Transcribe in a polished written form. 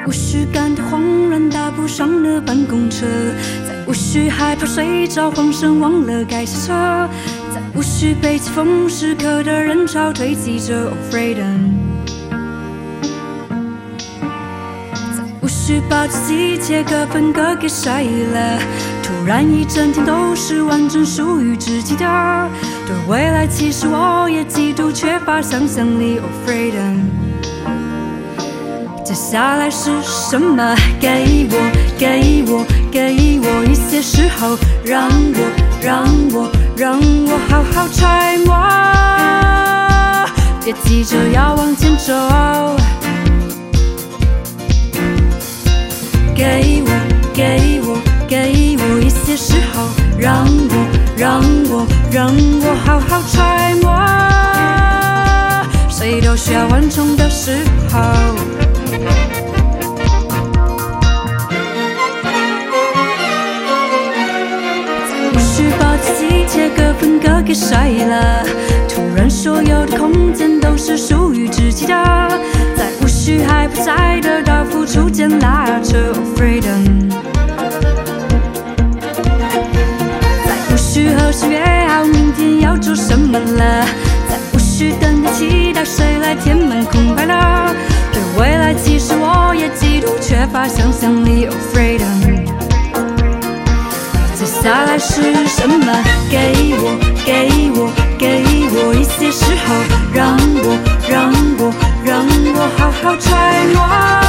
无需感到慌乱，搭不上的办公车，再无需害怕睡着慌神忘了该下车，再无需被起风时刻的人潮推挤着 freedom， 再无需把自己切割分割给谁了，突然一整天都是完整属于自己的。对未来其实我也极度缺乏想象力 freedom。接下来是什么？给我一些时候，让我好好揣摩，别急着要往前走。给我一些时候，让我好好揣摩，谁都需要缓冲的时候。无需把自己切割分割给谁了，突然所有的空间都是属于自己的，再无需害怕再得到付出间拉扯 freedom， 再无需何时约好明天要做什么了，再无需等待期待谁来填满空白了，对未来其实我也极度缺乏想象力 freedom。接下来是什么？给我一些时候，让我好好揣摩。